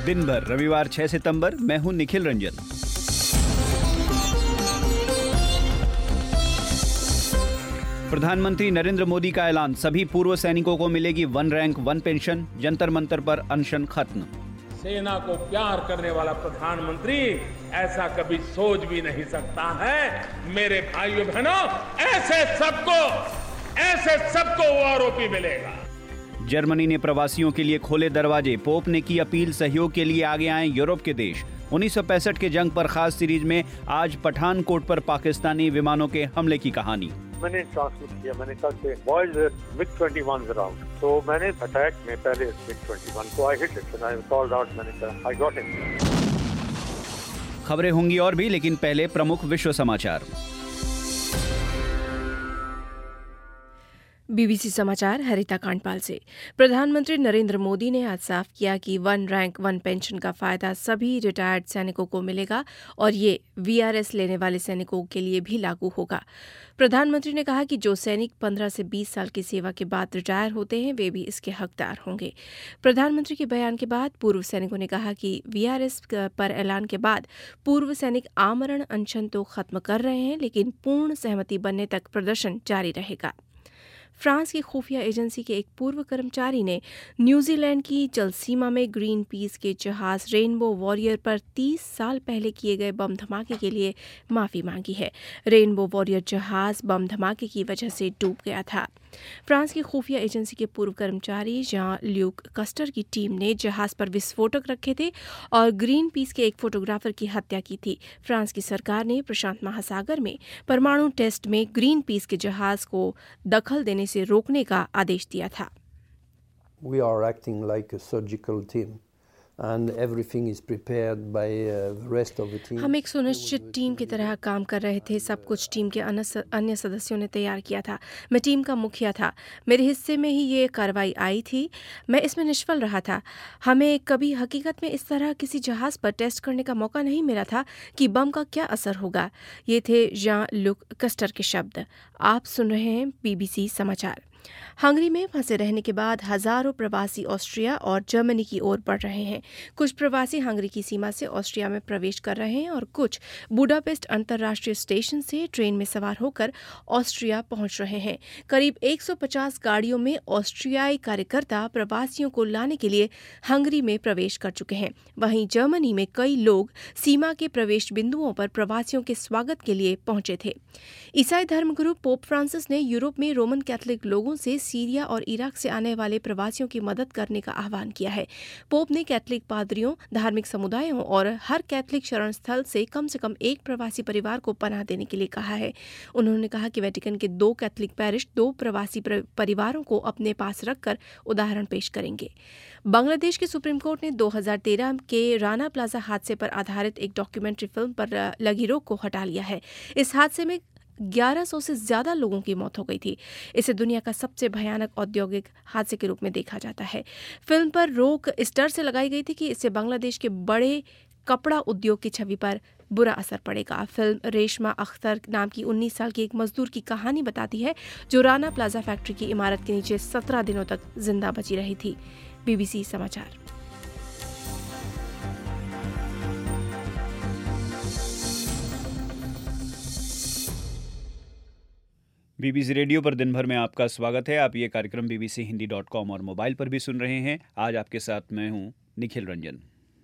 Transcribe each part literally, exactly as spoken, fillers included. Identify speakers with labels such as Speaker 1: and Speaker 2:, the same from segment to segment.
Speaker 1: दिन भर रविवार छह सितंबर, मैं हूं निखिल रंजन। प्रधानमंत्री नरेंद्र मोदी का ऐलान, सभी पूर्व सैनिकों को मिलेगी one rank one pension, Jantar Mantar पर अनशन खत्म।
Speaker 2: सेना को प्यार करने वाला प्रधानमंत्री ऐसा कभी सोच भी नहीं सकता है। मेरे भाइयों बहनों, ऐसे सबको ऐसे सबको वो आरोपी मिलेगा।
Speaker 1: जर्मनी ने प्रवासियों के लिए खोले दरवाजे, पोप ने की अपील, सहयोग के लिए आगे आए यूरोप के देश। उन्नीस सौ पैंसठ के जंग पर खास सीरीज में आज पठानकोट पर पाकिस्तानी विमानों के हमले की कहानी।
Speaker 3: मैंने ट्रांसलेट किया, मैंने कहा कि boys MiG twenty one around, तो मैंने अटैक में पहले मिग ट्वेंटी वन को I hit it and I called out, मैंने कहा आई गॉट इट।
Speaker 1: खबरें होंगी और भी, लेकिन पहले प्रमुख विश्व समाचार।
Speaker 4: बीबीसी समाचार हरिता कांडपाल से। प्रधानमंत्री नरेंद्र मोदी ने आज साफ किया कि वन रैंक वन पेंशन का फायदा सभी रिटायर्ड सैनिकों को मिलेगा और ये वीआरएस लेने वाले सैनिकों के लिए भी लागू होगा। प्रधानमंत्री ने कहा कि जो सैनिक पंद्रह से बीस साल की सेवा के बाद रिटायर होते हैं वे भी इसके हकदार होंगे। प्रधानमंत्री के बयान के बाद पूर्व सैनिकों ने कहा कि वीआरएस पर ऐलान के बाद पूर्व सैनिक आमरण अनशन तो खत्म कर रहे हैं, लेकिन पूर्ण सहमति बनने तक प्रदर्शन जारी रहेगा। फ्रांस की खुफिया एजेंसी के एक पूर्व कर्मचारी ने न्यूजीलैंड की जल सीमा में ग्रीन पीस के जहाज रेनबो वॉरियर पर तीस साल पहले किए गए बम धमाके के लिए माफी मांगी है। रेनबो वॉरियर जहाज बम धमाके की वजह से डूब गया था। फ्रांस की खुफिया एजेंसी के पूर्व कर्मचारी जान ल्यूक कस्टर की टीम ने जहाज पर विस्फोटक रखे थे और ग्रीन पीस के एक फोटोग्राफर की हत्या की थी। फ्रांस की सरकार ने प्रशांत महासागर में परमाणु टेस्ट में ग्रीन पीस के जहाज को दखल देने से रोकने का आदेश दिया था।
Speaker 5: We are acting like a surgical team and everything is prepared by uh, the rest of the team.
Speaker 4: हम एक सुनिश्चित टीम की तरह काम कर रहे थे। सब कुछ टीम के अन्य सदस्यों ने तैयार किया था। मैं टीम का मुखिया था। मेरे हिस्से में ही ये कार्रवाई आई थी। मैं इसमें निष्फल रहा था। हमें कभी हकीकत में इस तरह किसी जहाज पर टेस्ट करने का मौका नहीं मिला था कि बम का क्या असर होगा। ये थे जान ल्यूक कस्टर के शब्द। आप सुन रहे हैं बीबीसी समाचार। हंगरी में फंसे रहने के बाद हजारों प्रवासी ऑस्ट्रिया और जर्मनी की ओर बढ़ रहे हैं। कुछ प्रवासी हंगरी की सीमा से ऑस्ट्रिया में प्रवेश कर रहे हैं और कुछ बुडापेस्ट अंतर्राष्ट्रीय स्टेशन से ट्रेन में सवार होकर ऑस्ट्रिया पहुंच रहे हैं। करीब एक सौ पचास गाड़ियों में ऑस्ट्रियाई कार्यकर्ता प्रवासियों को लाने के लिए हंगरी में प्रवेश कर चुके हैं। वहीं जर्मनी में कई लोग सीमा के प्रवेश बिंदुओं पर प्रवासियों के स्वागत के लिए पहुंचे थे। ईसाई धर्मगुरु पोप फ्रांसिस ने यूरोप में रोमन कैथोलिक लोगों से सीरिया और इराक से आने वाले प्रवासियों की मदद करने का आह्वान किया है। पोप ने कैथोलिक पादरियों, धार्मिक समुदायों और हर कैथोलिक शरण स्थल से कम से कम एक प्रवासी परिवार को पनाह देने के लिए कहा है। उन्होंने कहा कि वेटिकन के दो कैथोलिक पैरिश दो प्रवासी परिवारों को अपने पास रखकर उदाहरण पेश करेंगे। बांग्लादेश के सुप्रीम कोर्ट ने दो हज़ार तेरह के राना प्लाजा हादसे पर आधारित एक डॉक्यूमेंट्री फिल्म पर लगी रोक को हटा लिया है। इस हादसे में ग्यारह सौ से ज्यादा लोगों की मौत हो गई थी। इसे दुनिया का सबसे भयानक औद्योगिक हादसे के रूप में देखा जाता है। फिल्म पर रोक इस डर से लगाई गई थी कि इससे बांग्लादेश के बड़े कपड़ा उद्योग की छवि पर बुरा असर पड़ेगा। फिल्म रेशमा अख्तर नाम की उन्नीस साल की एक मजदूर की कहानी बताती है जो राना प्लाजा फैक्ट्री की इमारत के नीचे सत्रह दिनों तक जिंदा बची रही थी। बीबीसी समाचार।
Speaker 1: बीबीसी रेडियो पर दिन भर में आपका स्वागत है। आप ये कार्यक्रम बीबीसी हिंदी डॉट कॉम और मोबाइल पर भी सुन रहे हैं। आज आपके साथ मैं हूं निखिल रंजन।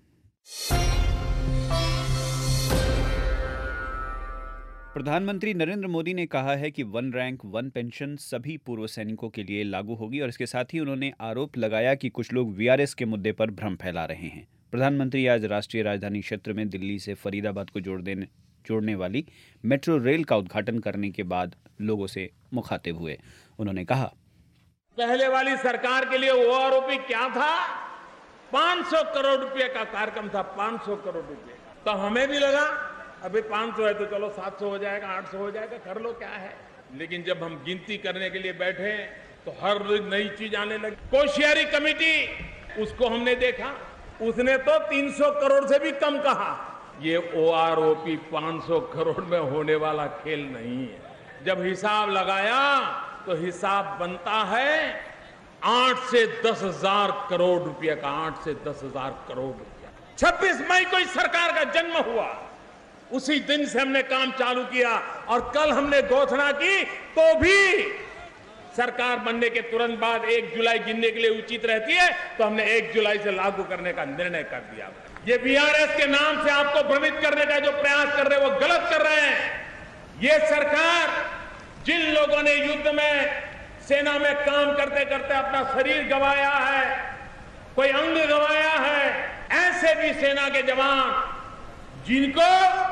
Speaker 1: प्रधानमंत्री नरेंद्र मोदी ने कहा है कि वन रैंक वन पेंशन सभी पूर्व सैनिकों के लिए लागू होगी और इसके साथ ही उन्होंने आरोप लगाया कि कुछ लोग वीआरएस के मुद्दे पर भ्रम फैला रहे हैं। प्रधानमंत्री आज राष्ट्रीय राजधानी क्षेत्र में दिल्ली से फरीदाबाद को जोड़ देने जोड़ने वाली मेट्रो रेल का उद्घाटन करने के बाद लोगों से मुखातिब हुए। उन्होंने कहा,
Speaker 2: पहले वाली सरकार के लिए वो आरोपी क्या था? पाँच सौ करोड़ रुपए का कार्यक्रम था, पाँच सौ करोड़ रुपए। तो हमें भी लगा अभी पाँच सौ है तो चलो सात सौ हो जाएगा, आठ सौ हो जाएगा, कर लो, क्या है। लेकिन जब हम गिनती करने के लिए बैठे तो हर नई चीज आने लगी। कोश्यारी कमेटी, उसको हमने देखा, उसने तो तीन सौ करोड़ से भी कम कहा। ये ओआरओपी पाँच सौ करोड़ में होने वाला खेल नहीं है। जब हिसाब लगाया तो हिसाब बनता है आठ से दस हजार करोड़ रुपया का, आठ से दस हजार करोड़ रुपया। छब्बीस मई को इस सरकार का जन्म हुआ, उसी दिन से हमने काम चालू किया और कल हमने घोषणा की तो भी सरकार बनने के तुरंत बाद एक जुलाई गिनने के लिए उचित रहती है, तो हमने एक जुलाई से लागू करने का निर्णय कर दिया। ये वीआरएस के नाम से आपको भ्रमित करने का जो प्रयास कर रहे हैं वो गलत कर रहे हैं। ये सरकार जिन लोगों ने युद्ध में सेना में काम करते करते अपना शरीर गंवाया है, कोई अंग गंवाया है, ऐसे भी सेना के जवान जिनको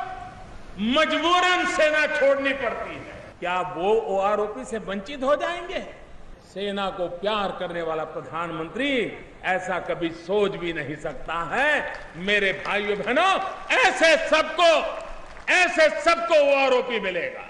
Speaker 2: मजबूरन सेना छोड़नी पड़ती है, क्या वो ओआरओपी से वंचित हो जाएंगे? सेना को प्यार करने वाला प्रधानमंत्री ऐसा कभी सोच भी नहीं सकता है। मेरे भाइयों बहनों, ऐसे सबको ऐसे सबको ओआरओपी मिलेगा।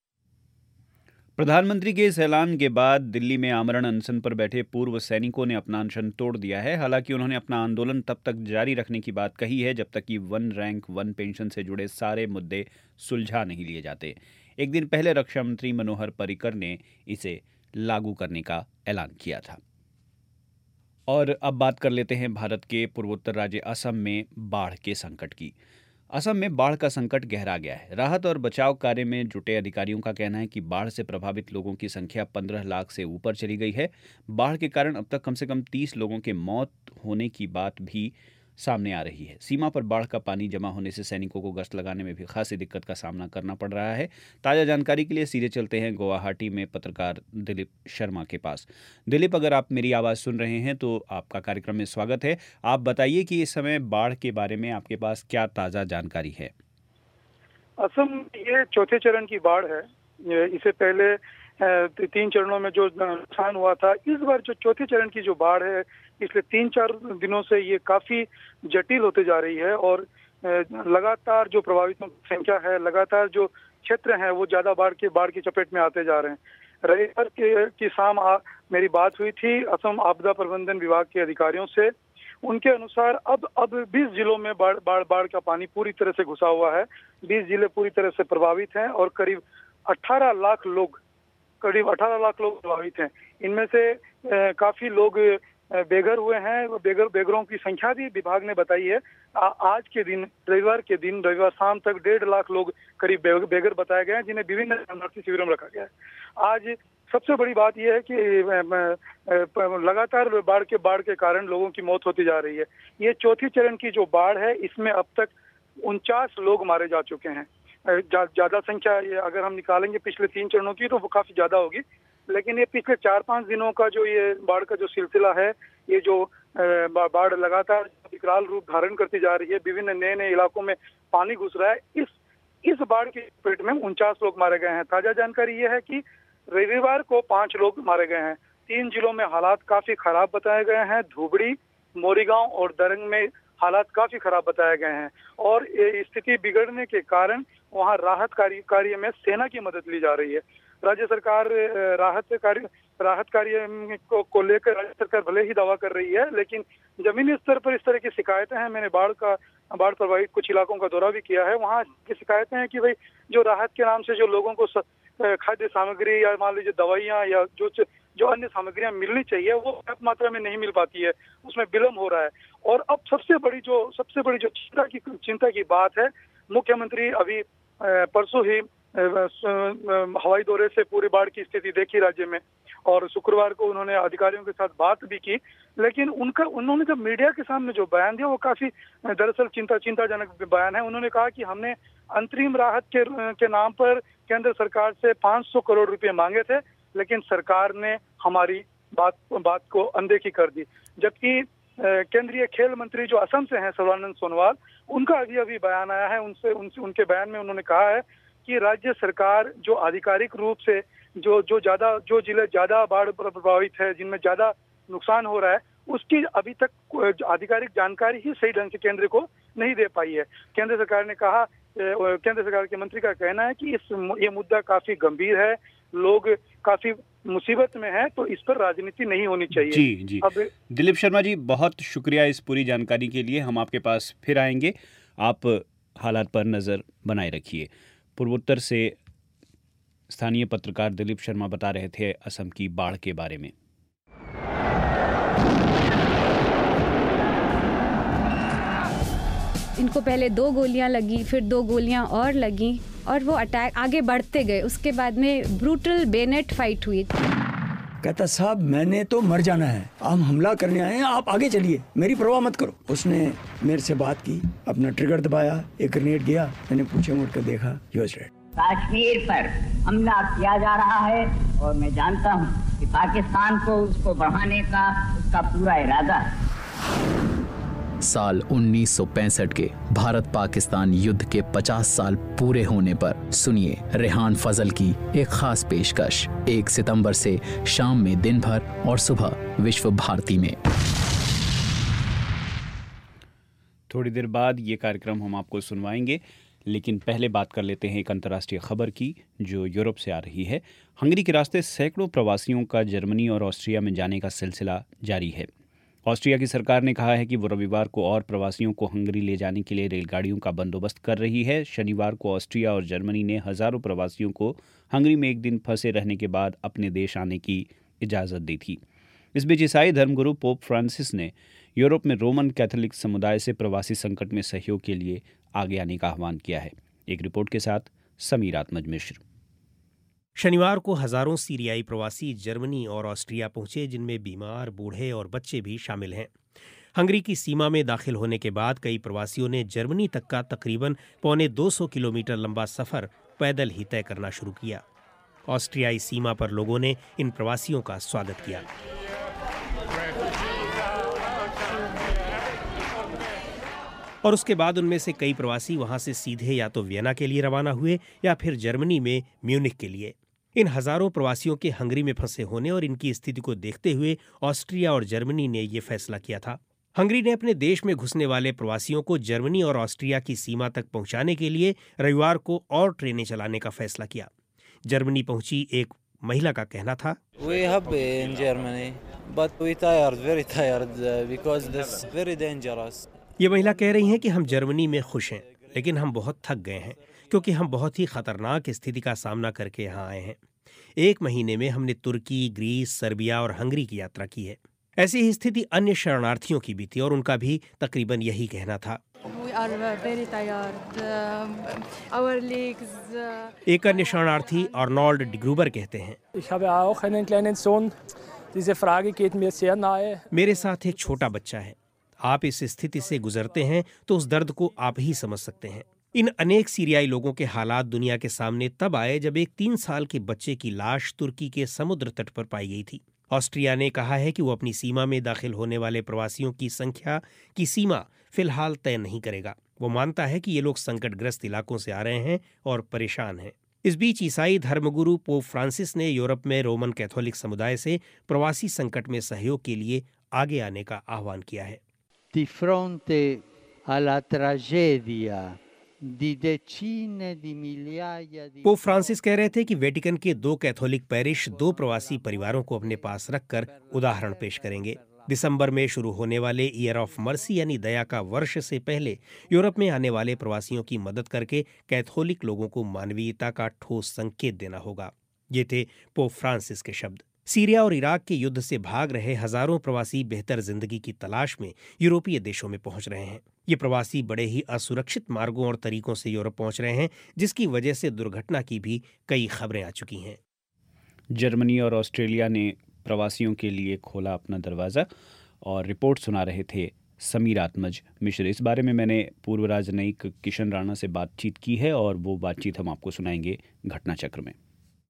Speaker 1: प्रधानमंत्री के इस ऐलान के बाद दिल्ली में आमरण अनशन पर बैठे पूर्व सैनिकों ने अपना अनशन तोड़ दिया है। हालांकि उन्होंने अपना आंदोलन तब तक जारी रखने की बात कही है जब तक कि वन रैंक वन पेंशन से जुड़े सारे मुद्दे सुलझा नहीं लिए जाते। एक दिन पहले रक्षा मंत्री मनोहर पर्रिकर ने इसे लागू करने का ऐलान किया था। और अब बात कर लेते हैं भारत के पूर्वोत्तर राज्य असम में बाढ़ के संकट की। असम में बाढ़ का संकट गहरा गया है। राहत और बचाव कार्य में जुटे अधिकारियों का कहना है कि बाढ़ से प्रभावित लोगों की संख्या पंद्रह लाख से ऊपर चली गई है। बाढ़ के कारण अब तक कम से कम तीस लोगों के मौत होने की बात भी सामने आ रही है। सीमा पर बाढ़ का पानी जमा होने से सैनिकों को गश्त लगाने में भी खासी दिक्कत का सामना करना पड़ रहा है। ताज़ा जानकारी के लिए सीधे चलते हैं गुवाहाटी में पत्रकार दिलीप शर्मा के पास। दिलीप, अगर आप मेरी आवाज़ सुन रहे हैं तो आपका कार्यक्रम में स्वागत है। आप बताइए कि इस समय बाढ़ के बारे में आपके पास क्या ताज़ा जानकारी है?
Speaker 6: असम ये चौथे चरण की बाढ़ है। इससे पहले तीन चरणों में जो नुकसान हुआ था, इस बार जो चौथे चरण की जो बाढ़ है पिछले तीन चार दिनों से ये काफी जटिल होते जा रही है और लगातार जो प्रभावितों की संख्या है, लगातार जो क्षेत्र हैं वो ज्यादा बाढ़ के बाढ़ की चपेट में आते जा रहे हैं। रविवार के की शाम आ, मेरी बात हुई थी असम आपदा प्रबंधन विभाग के अधिकारियों से। उनके अनुसार अब अब बीस जिलों में बाढ़ बाढ़ बाढ़ का पानी पूरी तरह से घुसा हुआ है। बीस जिले पूरी तरह से प्रभावित हैं और करीब अठारह लाख लोग करीब अठारह लाख लोग प्रभावित हैं। इनमें से ए, काफी लोग बेघर हुए हैं। बेघर बेघरों की संख्या भी विभाग ने बताई है। आ, आज के दिन रविवार के दिन रविवार शाम तक डेढ़ लाख लोग करीब बेघर बताए गए हैं, जिन्हें विभिन्न शरणार्थी शिविरों में रखा गया है। आज सबसे बड़ी बात यह है कि लगातार बाढ़ के बाढ़ के कारण लोगों की मौत होती जा रही है। ये चौथी चरण की जो बाढ़ है, इसमें अब तक उनचास लोग मारे जा चुके हैं। ज्यादा संख्या ये अगर हम निकालेंगे पिछले तीन चरणों की तो वो काफी ज्यादा होगी, लेकिन ये पिछले चार पांच दिनों का जो ये बाढ़ का जो सिलसिला है, ये जो बाढ़ लगातार विकराल रूप धारण करती जा रही है, विभिन्न नए नए इलाकों में पानी घुस रहा है, इस इस बाढ़ के पेट में उनचास लोग मारे गए हैं। ताजा जानकारी ये है कि रविवार को पांच लोग मारे गए हैं। तीन जिलों में हालात काफी खराब बताए गए हैं। धुबड़ी, मोरीगांव और दरंग में हालात काफी खराब बताए गए हैं और स्थिति बिगड़ने के कारण वहां राहत कार्य कार्य में सेना की मदद ली जा रही है। राज्य सरकार राहत कार्य राहत कार्य को, को लेकर राज्य सरकार भले ही दावा कर रही है, लेकिन जमीनी स्तर पर इस तरह की शिकायतें हैं। मैंने बाढ़ का बाढ़ प्रभावित कुछ इलाकों का दौरा भी किया है। वहाँ की शिकायतें हैं कि भाई जो राहत के नाम से जो लोगों को खाद्य सामग्री या मान लीजिए दवाइयाँ या जो जो अन्य सामग्रियां मिलनी चाहिए वो पर्याप्त मात्रा में नहीं मिल पाती है, उसमें विलम्ब हो रहा है। और अब सबसे बड़ी जो सबसे बड़ी जो चिंता की चिंता की बात है, मुख्यमंत्री अभी परसों ही हवाई दौरे से पूरी बाढ़ की स्थिति देखी राज्य में और शुक्रवार को उन्होंने अधिकारियों के साथ बात भी की, लेकिन उनका उन्होंने जब मीडिया के सामने जो बयान दिया वो काफी दरअसल चिंता चिंताजनक बयान है। उन्होंने कहा कि हमने अंतरिम राहत के के नाम पर केंद्र सरकार से पाँच सौ करोड़ रुपए मांगे थे, लेकिन सरकार ने हमारी बात बात को अनदेखी कर दी। जबकि केंद्रीय खेल मंत्री जो असम से हैं सर्बानंद सोनोवाल, उनका अभी अभी बयान आया है। उनसे उनसे उनके बयान में उन्होंने कहा है कि राज्य सरकार जो आधिकारिक रूप से जो जो ज्यादा जो जिले ज्यादा बाढ़ प्रभावित है, जिनमें ज्यादा नुकसान हो रहा है, उसकी अभी तक आधिकारिक जानकारी ही सही ढंग से केंद्र को नहीं दे पाई है। केंद्र सरकार ने कहा केंद्र सरकार के मंत्री का कहना है कि इस ये मुद्दा काफी गंभीर है, लोग काफी मुसीबत में हैं, तो इस पर राजनीति नहीं होनी चाहिए।
Speaker 1: जी जी अब दिलीप शर्मा जी, बहुत शुक्रिया इस पूरी जानकारी के लिए। हम आपके पास फिर आएंगे। आप हालात पर नज़र बनाए रखिए। पूर्वोत्तर से स्थानीय पत्रकार दिलीप शर्मा बता रहे थे असम की बाढ़ के बारे में।
Speaker 7: इनको पहले दो गोलियां लगी, फिर दो गोलियां और लगी और वो अटैक आगे बढ़ते गए। उसके बाद में ब्रूटल बेनेट फाइट हुई।
Speaker 8: कहता साहब मैंने तो मर जाना है, हम हमला करने आए हैं, आप आगे चलिए, मेरी परवाह मत करो। उसने मेरे से बात की, अपना ट्रिगर दबाया, एक ग्रेनेड गया, मैंने पीछे मुड़ कर देखा, ही वाज डेड।
Speaker 9: कश्मीर पर हमला किया जा रहा है और मैं जानता हूँ कि पाकिस्तान को उसको बढ़ाने का उसका पूरा इरादा है।
Speaker 10: साल उन्नीस सौ पैंसठ के भारत पाकिस्तान युद्ध के पचास साल पूरे होने पर सुनिए रेहान फजल की एक खास पेशकश, एक सितंबर से शाम में दिन भर और सुबह विश्व भारती में।
Speaker 1: थोड़ी देर बाद ये कार्यक्रम हम आपको सुनवाएंगे, लेकिन पहले बात कर लेते हैं एक अंतर्राष्ट्रीय खबर की जो यूरोप से आ रही है। हंगरी के रास्ते सैकड़ों प्रवासियों का जर्मनी और ऑस्ट्रिया में जाने का सिलसिला जारी है। ऑस्ट्रिया की सरकार ने कहा है कि वो रविवार को और प्रवासियों को हंगरी ले जाने के लिए रेलगाड़ियों का बंदोबस्त कर रही है। शनिवार को ऑस्ट्रिया और जर्मनी ने हज़ारों प्रवासियों को हंगरी में एक दिन फंसे रहने के बाद अपने देश आने की इजाज़त दी थी। इस बीच ईसाई धर्मगुरु पोप फ्रांसिस ने यूरोप में रोमन कैथोलिक समुदाय से प्रवासी संकट में सहयोग के लिए आगे आने का आह्वान किया है। एक रिपोर्ट के साथ समीर आत्मज मिश्र।
Speaker 11: शनिवार को हजारों सीरियाई प्रवासी जर्मनी और ऑस्ट्रिया पहुंचे, जिनमें बीमार, बूढ़े और बच्चे भी शामिल हैं। हंगरी की सीमा में दाखिल होने के बाद कई प्रवासियों ने जर्मनी तक का तकरीबन पौने दो सौ किलोमीटर लंबा सफर पैदल ही तय करना शुरू किया। ऑस्ट्रियाई सीमा पर लोगों ने इन प्रवासियों का स्वागत किया। और उसके बाद उनमें से कई प्रवासी वहां से सीधे या तो वियना के लिए रवाना हुए या फिर जर्मनी में म्यूनिख के लिए। इन हजारों प्रवासियों के हंगरी में फंसे होने और इनकी स्थिति को देखते हुए ऑस्ट्रिया और जर्मनी ने ये फैसला किया था। हंगरी ने अपने देश में घुसने वाले प्रवासियों को जर्मनी और ऑस्ट्रिया की सीमा तक पहुंचाने के लिए रविवार को और ट्रेनें चलाने का फैसला किया। जर्मनी पहुंची एक महिला का कहना था,
Speaker 12: We happy in Germany, but we tired, very tired, because this very dangerous.
Speaker 11: ये महिला कह रही हैं कि हम जर्मनी में खुश हैं, लेकिन हम बहुत थक गए हैं क्योंकि हम बहुत ही खतरनाक स्थिति का सामना करके यहाँ आए हैं। एक महीने में हमने तुर्की, ग्रीस, सर्बिया और हंगरी की यात्रा की है। ऐसी ही स्थिति अन्य शरणार्थियों की भी थी और उनका भी तकरीबन यही कहना था।
Speaker 13: We are very tired. Uh, our legs, uh...
Speaker 11: एक अन्य शरणार्थी आर्नोल्ड डिग्रूबर कहते हैं,
Speaker 14: Ich habe auch einen kleinen Sohn. Diese Frage geht mir sehr nahe.
Speaker 11: मेरे साथ एक छोटा बच्चा है। आप इस स्थिति से गुजरते हैं तो उस दर्द को आप ही समझ सकते हैं। इन अनेक सीरियाई लोगों के हालात दुनिया के सामने तब आए जब एक तीन साल के बच्चे की लाश तुर्की के समुद्र तट पर पाई गई थी। ऑस्ट्रिया ने कहा है कि वो अपनी सीमा में दाखिल होने वाले प्रवासियों की संख्या की सीमा फिलहाल तय नहीं करेगा। वो मानता है कि ये लोग संकटग्रस्त इलाकों से आ रहे हैं और परेशान हैं। इस बीच ईसाई धर्मगुरु पोप फ्रांसिस ने यूरोप में रोमन कैथोलिक समुदाय से प्रवासी संकट में सहयोग के लिए आगे आने का आह्वान किया है।
Speaker 15: Di fronte alla tragedia di decine di migliaia di
Speaker 11: pope Francis कह रहे थे कि वेटिकन के दो कैथोलिक पैरिश दो प्रवासी परिवारों को अपने पास रखकर उदाहरण पेश करेंगे। दिसंबर में शुरू होने वाले ईयर ऑफ मर्सी यानी दया का वर्ष से पहले यूरोप में आने वाले प्रवासियों की मदद करके कैथोलिक लोगों को मानवीयता का ठोस संकेत देना होगा। ये थे पोप फ्रांसिस के शब्द। सीरिया और इराक के युद्ध से भाग रहे हजारों प्रवासी बेहतर जिंदगी की तलाश में यूरोपीय देशों में पहुंच रहे हैं। ये प्रवासी बड़े ही असुरक्षित मार्गों और तरीकों से यूरोप पहुंच रहे हैं, जिसकी वजह से दुर्घटना की भी कई खबरें आ चुकी हैं।
Speaker 1: जर्मनी और ऑस्ट्रेलिया ने प्रवासियों के लिए खोला अपना दरवाज़ा और रिपोर्ट सुना रहे थे समीर आत्मज मिश्र। इस बारे में मैंने पूर्व राजनयिक किशन राणा से बातचीत की है और वो बातचीत हम आपको सुनाएंगे घटना चक्र में।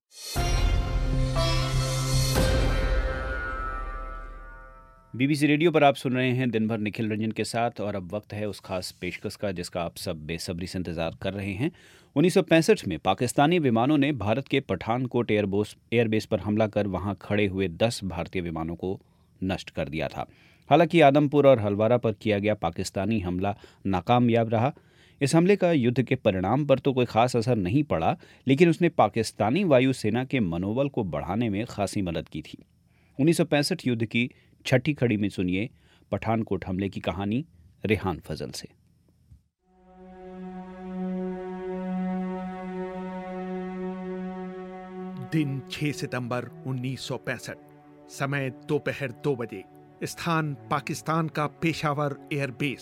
Speaker 1: बीबीसी रेडियो पर आप सुन रहे हैं दिन भर निखिल रंजन के साथ और अब वक्त है उस खास पेशकश का जिसका आप सब बेसब्री से इंतजार कर रहे हैं। उन्नीस सौ पैंसठ में पाकिस्तानी विमानों ने भारत के पठानकोट एयरबोस एयरबेस पर हमला कर वहां खड़े हुए दस भारतीय विमानों को नष्ट कर दिया था। हालांकि आदमपुर और हलवारा पर किया गया पाकिस्तानी हमला नाकामयाब रहा। इस हमले का युद्ध के परिणाम पर तो कोई खास असर नहीं पड़ा, लेकिन उसने पाकिस्तानी वायुसेना के मनोबल को बढ़ाने में खासी मदद की थी। उन्नीस सौ पैंसठ युद्ध की छठी कड़ी में सुनिए पठानकोट हमले की कहानी रेहान फजल से।
Speaker 16: दिन छह सितंबर उन्नीस सौ पैंसठ, समय दोपहर दो बजे, स्थान पाकिस्तान का Peshawar airbase.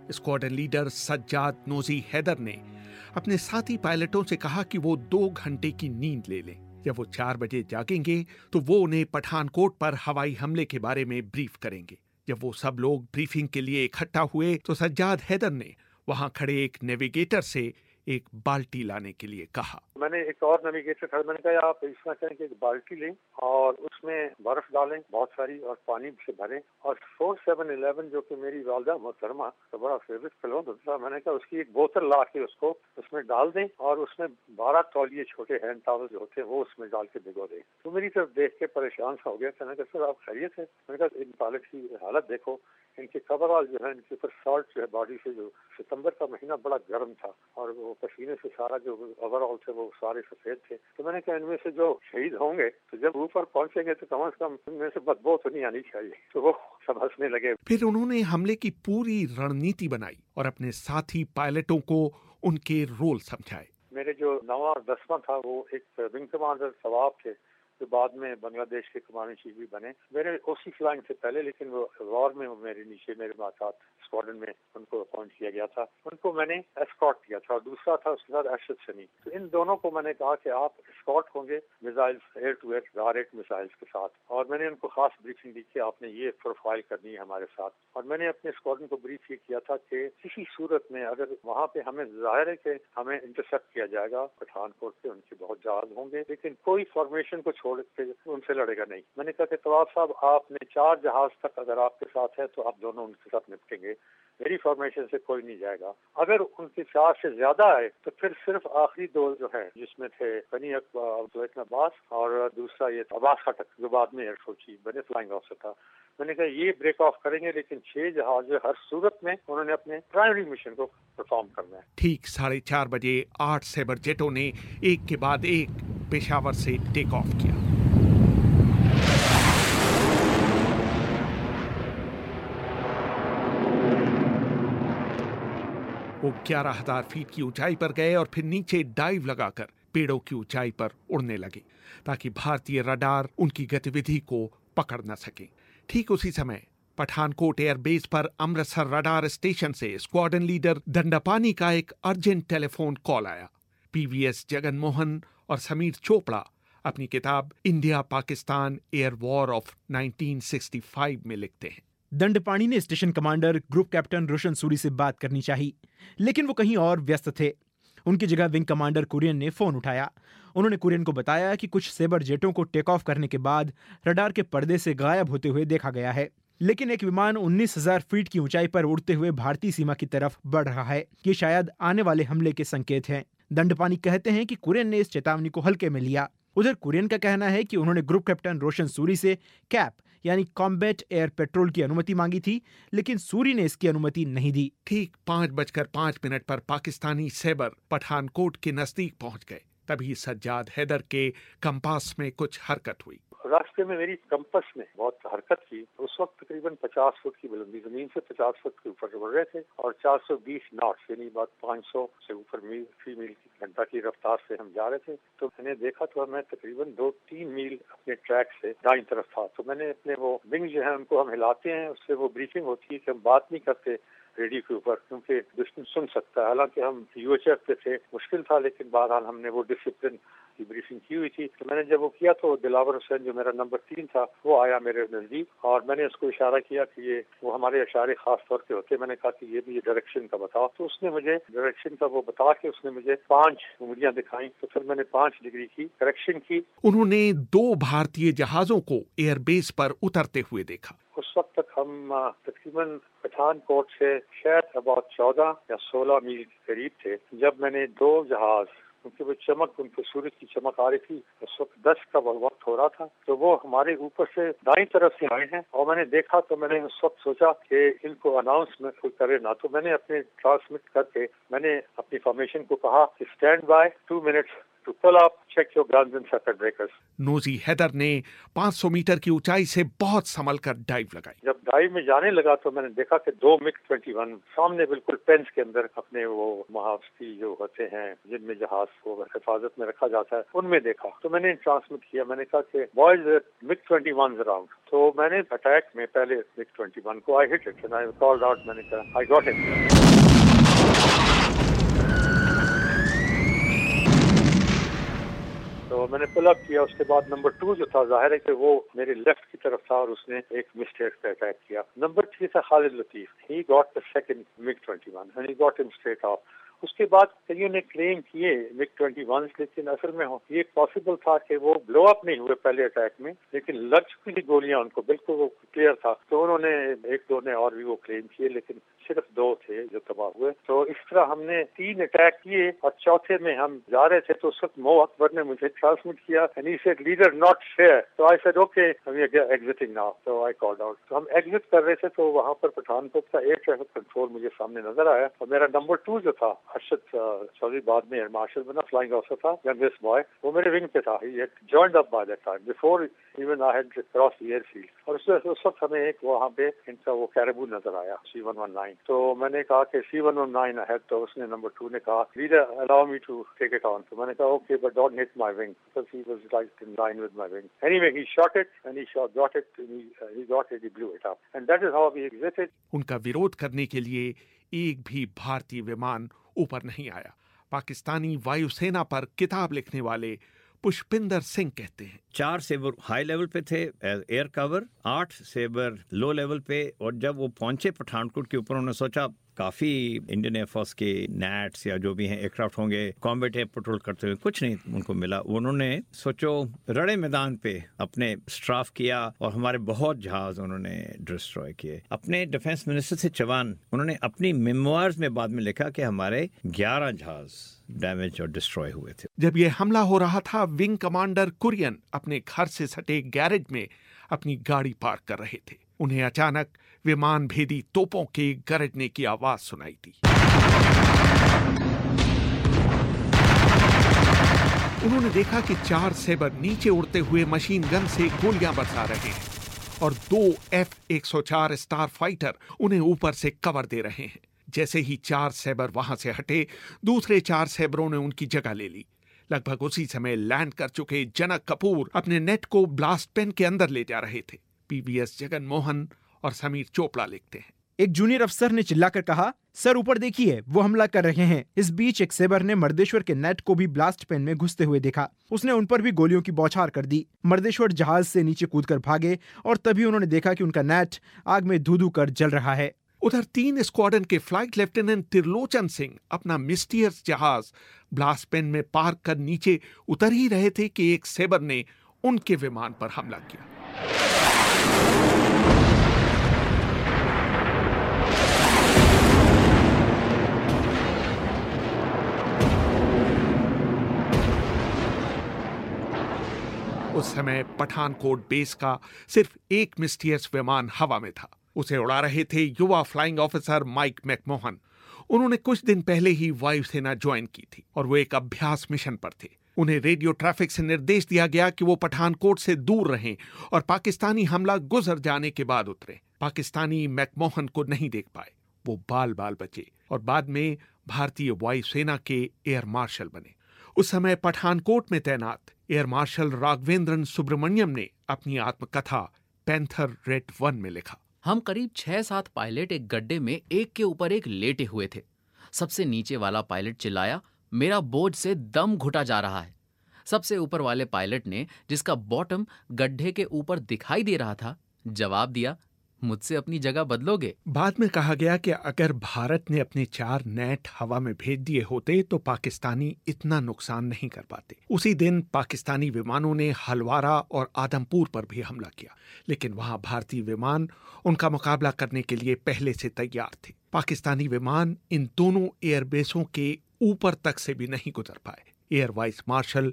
Speaker 16: Squadron leader Sajjad Nozy Haider ने अपने साथी पायलटों से कहा कि वो दो घंटे की नींद ले लें। जब वो चार बजे जागेंगे तो वो उन्हें पठानकोट पर हवाई हमले के बारे में ब्रीफ करेंगे। जब वो सब लोग ब्रीफिंग के लिए इकट्ठा हुए तो सज्जाद हैदर ने वहां खड़े एक नेविगेटर से एक बाल्टी लाने के लिए कहा।
Speaker 3: मैंने एक और नेविगेटर था, मैंने कहा आप इसमें कहें कि एक बाल्टी लें और उसमें बर्फ डालें बहुत सारी और पानी से भरें और फोर सेवन इलेवन जो कि मेरी वालदा मोहतरमा का बड़ा फेवरेट फिल्म था, मैंने कहा उसकी एक बोतल ला के उसको उसमें डाल दें और उसमें बारह तौलिए छोटे हैंड टॉवल जो होते हैं वो उसमें डाल के भिगो दें। तो मेरी तरफ देख के परेशान सा हो गया। मैंने कहा सर आप खैरियत है? मैंने कहा इन पायलट की हालत देखो, इनके कवरऑल जो है इनके ऊपर सॉल्ट जो है बॉडी से, जो सितंबर का महीना बड़ा गर्म था और वो पसीने से सारा जो ओवरऑल थे वो सारे सफेद थे। तो मैंने कहा इनमें से जो शहीद होंगे तो जब ऊपर पहुंचेंगे तो कम से कम इनमें से बदबू तो नहीं आनी चाहिए। तो वो सब हंसने लगे।
Speaker 16: फिर उन्होंने हमले की पूरी रणनीति बनाई और अपने साथी पायलटों को उनके रोल समझाए।
Speaker 3: मेरे जो नवा और दसवां था वो एक विंग कमांडर सवाब थे जो बाद में बांग्लादेश के कमांडिंग चीफ भी बने। मेरे ओसी फ्लाइंग से पहले, लेकिन वो वॉर में मेरे नीचे मेरे साथ स्क्वाड्रन में उनको अपॉइंट किया गया था। उनको मैंने एस्कॉर्ट किया था और दूसरा था उसके साथ अरशद सनी। तो इन दोनों को मैंने कहा कि आप एस्कॉर्ट होंगे missiles, air to air direct missiles के साथ। और मैंने उनको खास ब्रीफिंग दी कि आपने ये प्रोफाइल करनी है हमारे साथ। और मैंने अपने स्क्वाड्रन को ब्रीफ ये किया था कि किसी सूरत में अगर वहाँ पे हमें जाहिर है कि हमें इंटरसेप्ट किया जाएगा पठानकोट पे, उनके बहुत जहाज होंगे, लेकिन कोई फॉर्मेशन को छोड़ के उनसे लड़ेगा नहीं। मैंने कहा कि तवाब साहब आपने चार जहाज तक अगर आपके साथ है तो आप दोनों उनके साथ निपटेंगे, मेरी फॉर्मेशन से कोई नहीं जाएगा। अगर उनके चार से ज्यादा आए तो फिर सिर्फ आखिरी दो जो है जिसमें थे बनी अब्बास और दूसरा ये अब्बास खटक जो बाद में एयरफोर्स चीफ बने, फ्लाइंग ऑफिसर था। मैंने कहा ये ब्रेक ऑफ करेंगे, लेकिन छह जहाज हर सूरत में उन्होंने अपने प्राइमरी मिशन को परफॉर्म करना है।
Speaker 16: ठीक साढ़े चार बजे आठ सैबर जेटों ने एक के बाद एक पेशावर से टेक ऑफ किया। वो ग्यारह हजार फीट की ऊंचाई पर गए और फिर नीचे डाइव लगाकर पेड़ों की ऊंचाई पर उड़ने लगे ताकि भारतीय रडार उनकी गतिविधि को पकड़ न सके। ठीक उसी समय पठानकोट एयरबेस पर अमृतसर रडार स्टेशन से स्क्वाड्रन लीडर दंडापानी का एक अर्जेंट टेलीफोन कॉल आया। पीवीएस जगन मोहन और समीर चोपड़ा अपनी किताब India Pakistan air war of nineteen sixty five में लिखते हैं।
Speaker 17: दंडपाणी ने station commander group captain Roshan Suri से बात करनी चाहिए, लेकिन वो कहीं और व्यस्त थे। उनकी जगह विंग कमांडर कुरियन ने फोन उठाया। उन्होंने कुरियन को बताया कि कुछ सेबर जेटों को टेक ऑफ करने के बाद रडार के पर्दे से गायब होते हुए देखा गया है, लेकिन एक विमान उन्नीस हजार फीट की ऊंचाई पर उड़ते हुए भारतीय सीमा की तरफ बढ़ रहा है। ये शायद आने वाले हमले के संकेत हैं। दंडपानी कहते हैं कि कुरियन ने इस चेतावनी को हल्के में लिया। उधर कुरियन का कहना है कि उन्होंने ग्रुप कैप्टन रोशन सूरी से कैप यानी कॉम्बैट एयर पेट्रोल की अनुमति मांगी थी, लेकिन सूरी ने इसकी अनुमति नहीं दी।
Speaker 16: ठीक पाँच बजकर पांच मिनट पर पाकिस्तानी सेबर पठानकोट के नजदीक पहुंच गए। तभी सज्जाद हैदर के कंपास में कुछ हरकत हुई।
Speaker 3: रास्ते में मेरी कंपस में बहुत हरकत की। उस वक्त तकरीबन पचास फुट की बुलंदी, जमीन से पचास फुट के ऊपर बढ़ रहे थे और चार सौ बीस नॉट्स यानी बात पाँच सौ से ऊपर मील फी मील की घंटा की रफ्तार से हम जा रहे थे। तो मैंने देखा तो मैं तकरीबन दो तीन मील अपने ट्रैक से दाईं तरफ था। तो मैंने अपने वो विंग जो है उनको हम हिलाते हैं, उससे वो ब्रीफिंग होती है कि हम बात नहीं करते रेडियो के ऊपर क्योंकि दुश्मन सुन सकता है। हालांकि हम यूएचएफ पे थे, मुश्किल था, लेकिन बहरहाल हमने वो डिसिप्लिन की ब्रीफिंग की हुई थी। तो मैंने जब वो किया तो दिलावर हुसैन जो मेरा नंबर तीन था वो आया मेरे नजदीक और मैंने उसको इशारा किया कि ये वो हमारे इशारे खास तौर पे होते। मैंने कहा कि ये भी डायरेक्शन का बताओ। तो उसने मुझे डायरेक्शन का वो बता के उसने मुझे पांच उंगलियां दिखाई। तो फिर मैंने पांच डिग्री की करेक्शन की।
Speaker 16: उन्होंने दो भारतीय जहाजों को एयरबेस पर उतरते हुए देखा।
Speaker 3: उस वक्त तक हम तकरीबन पठानकोट से शायद अबाउट चौदह या सोलह मील के करीब थे जब मैंने दो जहाज, क्योंकि वो चमक, उनको सूरज की चमक आ रही थी, उस वक्त दस का वक्त हो रहा था, तो वो हमारे ऊपर से दाईं तरफ से आए हैं और मैंने देखा तो मैंने उस वक्त सोचा कि इनको अनाउंसमेंट कोई करे ना। तो मैंने अपने ट्रांसमिट करके मैंने अपनी फॉर्मेशन को कहा कि stand by two minutes to pull up, check your guns and circuit breakers.
Speaker 16: Nozy Haider ने पाँच सौ मीटर की ऊंचाई से बहुत संभल कर डाइव लगाई।
Speaker 3: जब डाइव में जाने लगा तो मैंने देखा कि दो मिग ट्वेंटी वन सामने बिल्कुल पेंस के अंदर अपने वो महावस्ती जो होते हैं जिनमें जहाज को हिफाजत में रखा जाता है उनमें देखा। तो मैंने ट्रांसमिट किया, मैंने कहा कि boys MiG twenty one around. तो मैंने अटैक में पहले मिग ट्वेंटी वन को I hit it and I called out, मैंने कहा आई गॉट इट। तो मैंने पुल अप किया। उसके बाद नंबर टू जो था, जाहिर है कि वो मेरे लेफ्ट की तरफ था और उसने एक मिस्टेक पे अटैक किया। नंबर थ्री था Khalid Latif, he got the second MiG twenty one and he got him straight off. उसके बाद कईयों ने क्लेम किए मिग ट्वेंटी वन, लेकिन असल में ये पॉसिबल था कि वो ब्लो अप नहीं हुए पहले अटैक में, लेकिन लग चुकी थी गोलियां उनको, बिल्कुल वो क्लियर था। तो उन्होंने एक दो ने और भी वो क्लेम किए, लेकिन सिर्फ दो थे जो तबाह हुए। तो इस तरह हमने तीन अटैक किए और चौथे में हम जा रहे थे तो उस वक्त मो अकबर ने मुझे ट्रांसमिट किया and he said leader not fair. तो I said okay we are exiting now. तो आई कॉल्ड आउट। तो हम एग्जिट कर रहे थे तो वहां पर पठानकोट का एयर ट्रैफिक कंट्रोल मुझे सामने नजर आया और मेरा नंबर टू जो था अर्शद चौधरी, बाद में एयर मार्शल बना, फ्लाइंग ऑफिसर था, यंगेस्ट बॉय, वो मेरे विंग पे था। He had joined up by that time before even I had cross the airfield. और उस उस वक्त हमें एक वहाँ पे इनका वो कैरेबू नजर आया सी वन वन नाइन। तो मैंने कहा कि सी वन वन नाइन है। तो उसने नंबर टू ने कहा leader allow me to take it on. तो मैंने कहा okay but don't hit my wing because he was right in line with my wing. Anyway he shot it and he shot got it, he got it, he blew it up and that is how we exited.
Speaker 16: उनका विरोध करने के लिए एक भी भारतीय विमान ऊपर नहीं आया। पाकिस्तानी वायुसेना पर किताब लिखने वाले पुष्पिंदर सिंह कहते हैं
Speaker 18: चार सेबर हाई लेवल पे थे एयर कवर, आठ सेबर लो लेवल पे, और जब वो पहुंचे पठानकोट के ऊपर उन्होंने सोचा काफ़ी इंडियन एयरफोर्स के नैट्स या जो भी हैं एयरक्राफ्ट होंगे कॉम्बैट एयर पेट्रोल करते हुए, कुछ नहीं उनको मिला। उन्होंने सोचो रड़े मैदान पे अपने स्ट्राफ किया और हमारे बहुत जहाज उन्होंने डिस्ट्रॉय किए। अपने डिफेंस मिनिस्टर से चौहान उन्होंने अपनी मेमोइर्स में बाद में लिखा कि हमारे ग्यारह जहाज डैमेज और डिस्ट्रॉय हुए थे।
Speaker 16: जब ये हमला हो रहा था विंग कमांडर कुरियन अपने घर से सटे गैरेज में अपनी गाड़ी पार्क कर रहे थे। उन्हें अचानक विमान भेदी तोपों के गरजने की आवाज सुनाई दी। उन्होंने देखा कि चार सेबर नीचे उड़ते हुए मशीन गन से गोलियां बरसा रहे हैं और दो एफ एक सौ चार स्टार फाइटर उन्हें ऊपर से कवर दे रहे हैं। जैसे ही चार सेबर वहां से हटे, दूसरे चार सेबरों ने उनकी जगह ले ली। लगभग उसी समय लैंड कर चुके जनक कपूर अपने नेट को ब्लास्ट पेन के अंदर ले जा रहे थे। पीवीएस जगन मोहन और समीर चोपड़ा लिखते हैं
Speaker 17: एक जूनियर अफसर ने चिल्लाकर कहा, सर ऊपर देखिए वो हमला कर रहे हैं। इस बीच एक सेबर ने मर्देश्वर के नेट को भी ब्लास्ट पेन में घुसते हुए देखा। उसने उन पर भी गोलियों की बौछार कर दी। मर्देश्वर जहाज से नीचे कूदकर भागे और तभी उन्होंने देखा कि उनका नेट आग में धू धू कर जल रहा है।
Speaker 16: उधर तीन स्क्वाड्रन के फ्लाइट लेफ्टिनेंट त्रिलोचन सिंह अपना मिस्टीरियस जहाज ब्लास्ट पेन में पार्क कर नीचे उतर ही रहे थे कि एक सेबर ने उनके विमान पर हमला किया। उस समय पठानकोट बेस का सिर्फ एक मिस्टीरियस विमान हवा में था। उसे उड़ा रहे थे युवा फ्लाइंग ऑफिसर माइक मैकमोहन। उन्होंने कुछ दिन पहले ही वायुसेना ज्वाइन की थी और वो एक अभ्यास मिशन पर थे। उन्हें रेडियो ट्रैफिक से निर्देश दिया गया कि वो पठानकोट से दूर रहें और पाकिस्तानी हमला गुजर जाने के बाद उतरे। पाकिस्तानी मैकमोहन को नहीं देख पाए। वो बाल बाल बचे और बाद में भारतीय वायुसेना के एयर मार्शल बने। उस समय पठानकोट में तैनात एयर मार्शल राघवेंद्रन सुब्रमण्यम ने अपनी आत्मकथा पैंथर रेड वन में लिखा,
Speaker 10: हम करीब छह सात पायलट एक गड्ढे में एक के ऊपर एक लेटे हुए थे। सबसे नीचे वाला पायलट चिल्लाया, मेरा बोझ से दम घुटा जा रहा है। सबसे ऊपर वाले पायलट ने, जिसका बॉटम गड्ढे के ऊपर दिखाई दे रहा था, जवाब दिया, मुझसे अपनी जगह बदलोगे?
Speaker 16: बाद में कहा गया कि अगर भारत ने अपने चार नेट हवा में भेज दिए होते तो पाकिस्तानी इतना नुकसान नहीं कर पाते। उसी दिन पाकिस्तानी विमानों ने हलवारा और आदमपुर पर भी हमला किया, लेकिन वहां भारतीय विमान उनका मुकाबला करने के लिए पहले से तैयार थे। पाकिस्तानी विमान इन दोनों एयरबेसों के ऊपर तक से भी नहीं गुजर पाए। Air vice marshal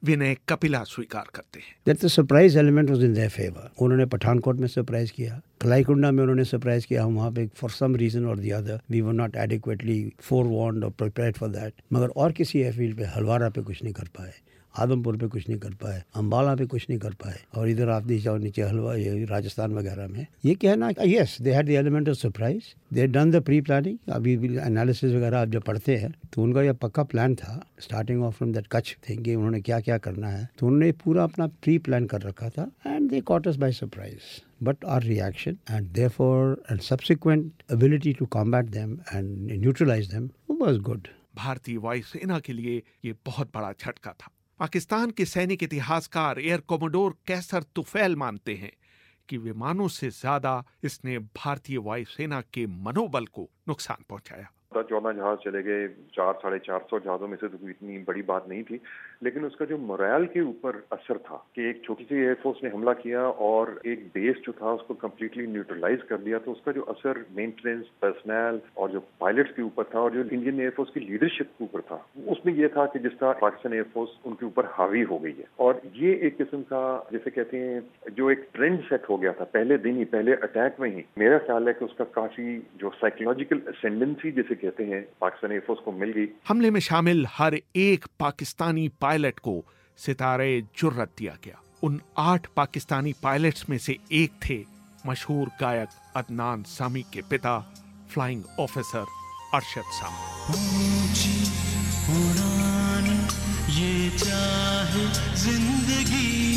Speaker 16: Vinay Kapila स्वीकार करते हैं।
Speaker 19: That the surprise element was in their favor. उन्होंने पठानकोट में सरप्राइज किया, कलाईकुंडा में उन्होंने सरप्राइज किया, हम वहाँ पे for some reason or the other we were not adequately forewarned or prepared for that. मगर और किसी एयरफील्ड पे हलवारा पे कुछ नहीं कर पाए, आदमपुर पे कुछ नहीं कर पाए, अम्बाला पे कुछ नहीं कर पाए, और इधर आप दी जाओ नीचे हलवा ये राजस्थान वगैरह में ये कहना yes they had the element of surprise, they done the pre planning. अभी एनालिसिस वगैरह आप जब पढ़ते हैं तो उनका यह पक्का प्लान था starting off from that Kutch thing कि उन्होंने क्या क्या करना है, तो उन्होंने पूरा अपना प्री प्लान कर रखा था and they caught us by surprise. But our reaction and therefore and subsequent ability to combat them and neutralize them was good.
Speaker 16: भारतीय वायुसेना के लिए ये बहुत बड़ा झटका था। पाकिस्तान के सैनिक इतिहासकार एयर कोमोडोर कैसर तुफैल मानते हैं कि विमानों से ज्यादा इसने भारतीय वायुसेना के मनोबल को नुकसान पहुंचाया।
Speaker 20: चौदह जहाज चले गए, चार साढ़े चार सौ जहाजों में से तो कोई इतनी बड़ी बात नहीं थी, लेकिन उसका जो मोरल के ऊपर असर था कि एक छोटी सी एयरफोर्स ने हमला किया और एक बेस जो था उसको कम्प्लीटली न्यूट्रलाइज कर दिया, तो उसका जो असर मेंटेनेंस, पर्सनल और जो पायलट्स के ऊपर था और जो इंडियन एयरफोर्स की लीडरशिप के ऊपर था, उसमें यह था कि जिस तरह पाकिस्तान एयरफोर्स उनके ऊपर हावी हो गई है। और ये एक किस्म का जैसे कहते हैं जो एक ट्रेंड सेट हो गया था पहले दिन ही, पहले अटैक में ही। मेरा ख्याल है कि उसका काफी जो साइकोलॉजिकल असेंडेंसी जिसे कहते हैं पाकिस्तान एयरफोर्स को मिल गई।
Speaker 16: हमले में शामिल हर एक पाकिस्तानी पायलट को सितारे जुर्रत दिया गया। उन आठ पाकिस्तानी पायलट्स में से एक थे मशहूर गायक अदनान सामी के पिता फ्लाइंग ऑफिसर अरशद सामी।
Speaker 21: ऊंची उड़ान ये चाहे जिंदगी,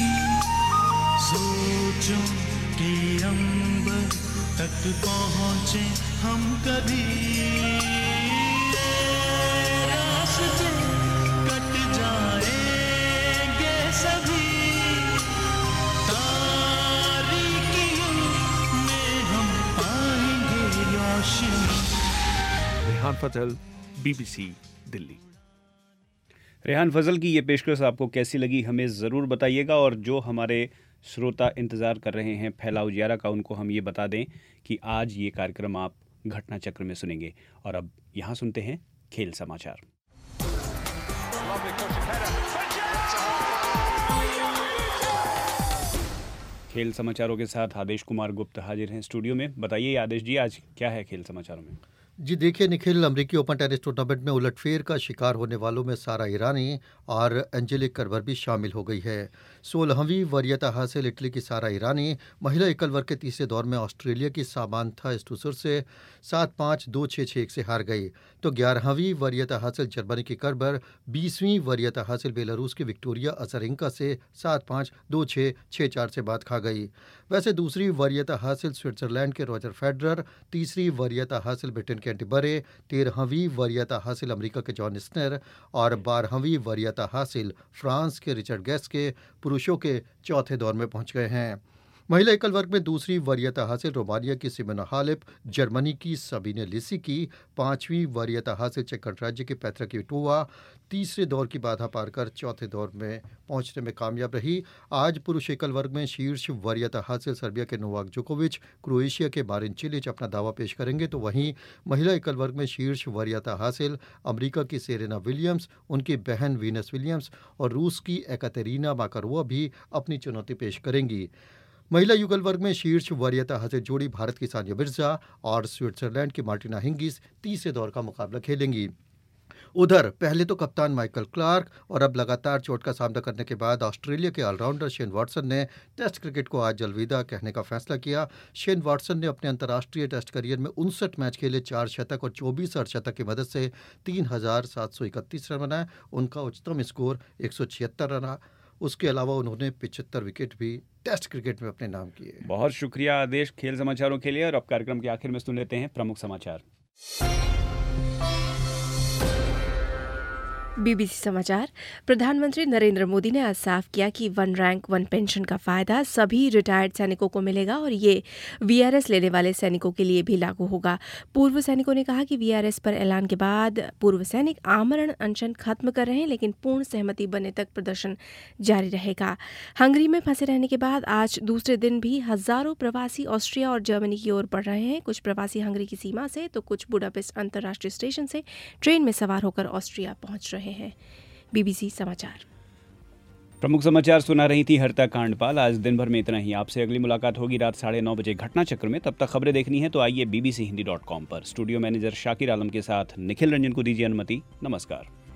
Speaker 21: सोचो कि अंबर तक पहुंचे हम कभी, रास्ते कट जाएंगे सभी, तारीकियों में हम पाएंगे रोशनी।
Speaker 16: रेहान फजल, बीबीसी दिल्ली।
Speaker 1: रेहान फजल की ये पेशकश आपको कैसी लगी हमें ज़रूर बताइएगा, और जो हमारे श्रोता इंतज़ार कर रहे हैं फैलाओ जियारा का, उनको हम ये बता दें कि आज ये कार्यक्रम आप घटना चक्र में सुनेंगे। और अब यहाँ सुनते हैं खेल समाचार। खेल समाचारों के साथ आदेश कुमार गुप्त हाजिर हैं स्टूडियो में। बताइए आदेश जी, आज क्या है खेल समाचारों में?
Speaker 22: जी देखिए निखिल, अमेरिकी ओपन टेनिस टूर्नामेंट में उलटफेर का शिकार होने वालों में सारा ईरानी और एंजेलिक कर्बर भी शामिल हो गई है। सोलहवीं वरीयता हासिल इटली की सारा ईरानी महिला एकल वर्ग के तीसरे दौर में ऑस्ट्रेलिया की सामांथा स्टूसर से सात पाँच दो छः छः एक से हार गई, तो ग्यारहवीं वरीयता हासिल जर्मनी की कर्बर बीसवीं वरीयता हासिल बेलारूस की विक्टोरिया अजरेंका से सात पाँच दो छः छः चार से बात खा गई। वैसे दूसरी वरीयता हासिल स्विट्जरलैंड के रॉजर फेडरर, तीसरी वरीयता हासिल ब्रिटेन के एंडी बरे, तेरहवीं वरीयता हासिल अमेरिका के जॉन इस्नर और बारहवीं वरीयता हासिल फ्रांस के रिचर्ड गैस के पुरुषों के चौथे दौर में पहुंच गए हैं। महिला एकल वर्ग में दूसरी वरीयता हासिल रोमानिया की सिमोना हालेप, जर्मनी की सबीने लिसी की, पांचवीं वरीयता हासिल चेक गणराज्य की पेत्रा क्विटोवा तीसरे दौर की बाधा पार कर चौथे दौर में पहुंचने में कामयाब रही। आज पुरुष एकल वर्ग में शीर्ष वरीयता हासिल सर्बिया के नोवाक जोकोविच, क्रोएशिया के मारिन चिलिच अपना दावा पेश करेंगे, तो वहीं महिला एकल वर्ग में शीर्ष वरीयता हासिल अमेरिका की सेरेना विलियम्स, उनकी बहन वीनस विलियम्स और रूस की एकातेरिना माकारोवा भी अपनी चुनौती पेश करेंगी। महिला युगल वर्ग में शीर्ष वरीयता हासिल जोड़ी भारत की सानिया मिर्जा और स्विट्जरलैंड की मार्टिना हिंगिस तीसरे दौर का मुकाबला खेलेंगी। उधर पहले तो कप्तान माइकल क्लार्क और अब लगातार चोट का सामना करने के बाद ऑस्ट्रेलिया के ऑलराउंडर शेन वॉटसन ने टेस्ट क्रिकेट को आज अलविदा कहने का फैसला किया। शेन वॉटसन ने अपने अंतर्राष्ट्रीय टेस्ट करियर में उनसठ मैच खेले, चार शतक और चौबीस अर्धशतक की मदद से तीन हजार सात सौ इकतीस रन बनाए। उनका उच्चतम स्कोर एक सौ छिहत्तर रन रहा। उसके अलावा उन्होंने पिचहत्तर विकेट भी टेस्ट क्रिकेट में अपने नाम किए।
Speaker 1: बहुत शुक्रिया आदेश खेल समाचारों के लिए। और अब कार्यक्रम के आखिर में सुन लेते हैं प्रमुख समाचार।
Speaker 4: बीबीसी समाचार। प्रधानमंत्री नरेंद्र मोदी ने आज साफ किया कि वन रैंक वन पेंशन का फायदा सभी रिटायर्ड सैनिकों को मिलेगा और ये वीआरएस लेने वाले सैनिकों के लिए भी लागू होगा। पूर्व सैनिकों ने कहा कि वीआरएस पर ऐलान के बाद पूर्व सैनिक आमरण अनशन खत्म कर रहे हैं, लेकिन पूर्ण सहमति बनने तक प्रदर्शन जारी रहेगा। हंगरी में फंसे रहने के बाद आज दूसरे दिन भी हजारों प्रवासी ऑस्ट्रिया और जर्मनी की ओर बढ़ रहे हैं। कुछ प्रवासी हंगरी की सीमा से तो कुछ बुडापेस्ट अंतर्राष्ट्रीय स्टेशन से ट्रेन में सवार होकर ऑस्ट्रिया पहुंच रहे हैं। बीबीसी समाचार।
Speaker 1: प्रमुख समाचार सुना रही थी हरिता कांडपाल। आज दिन भर में इतना ही। आपसे अगली मुलाकात होगी रात साढ़े नौ बजे घटना चक्र में। तब तक खबरें देखनी है तो आइए बीबीसी हिंदी डॉट कॉम पर। स्टूडियो मैनेजर शाकिर आलम के साथ निखिल रंजन को दीजिए अनुमति। नमस्कार।